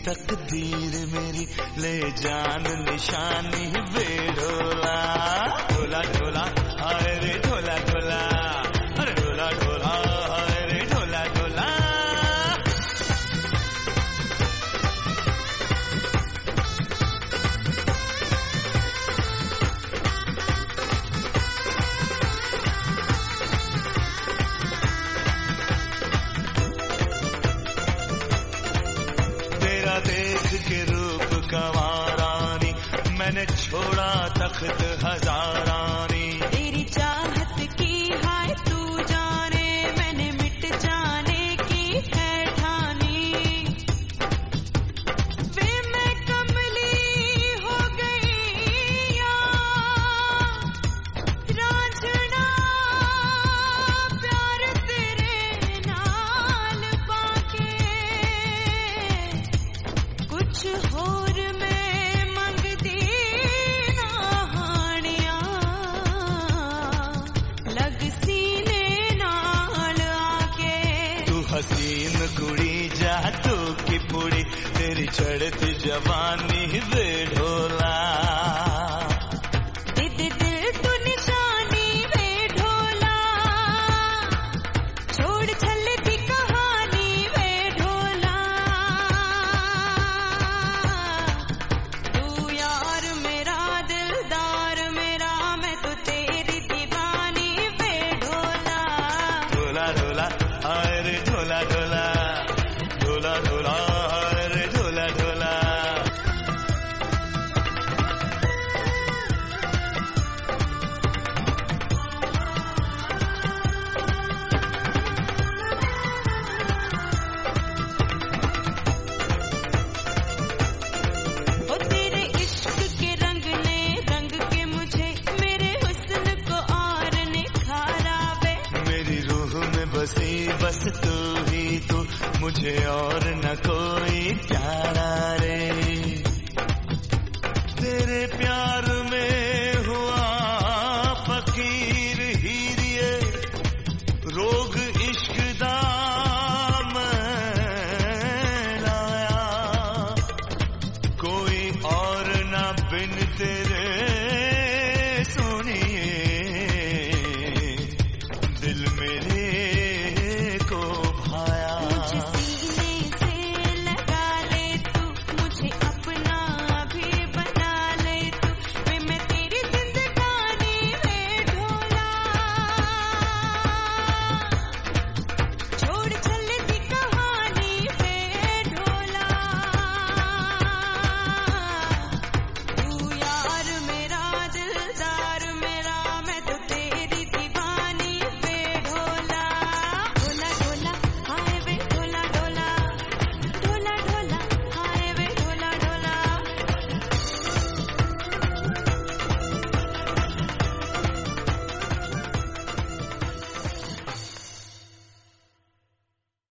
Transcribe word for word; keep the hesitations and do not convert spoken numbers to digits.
तकदीर मेरी ले जान निशानी बेढोला। ढोला ढोला हाय रे ढोला ढोला, अरे ढोला ढोला हाय रे ढोला ढोला। तेरा देख के रूप कंवारानी, मैंने छोड़ा तख्त हजारानी। तेरी चाहत की हाय तू जाने, मैंने मिट जाने की है ठानी। वे मैं कमली हो गई यार, रांझना प्यार तेरे नाल पाके। कुछ होर मैं मंगदी ना हानिया, लग सीने नाल आके। तू हसीन कुड़ी जा तू की पुड़ी, तेरी चढ़ती जवानी बेढोला। दे दे दिल तू निशानी वे ढोला, छोड़ छल्ले दी कहानी वे ढोला। तू यार मेरा दिलदार मेरा, मैं तो तेरी दीवानी वे ढोला। ढोला ढोला हाय रे ढोला ढोला, ढोला ढोला हाय रे ढोला ढोला। ओ तेरे इश्क के रंग ने रंग के मुझे, मेरे हुस्न को और निखारा वे। मेरी रूह में बसी बस तू ही तू, मुझे और न कोई प्यारा रे। तेरे प्यार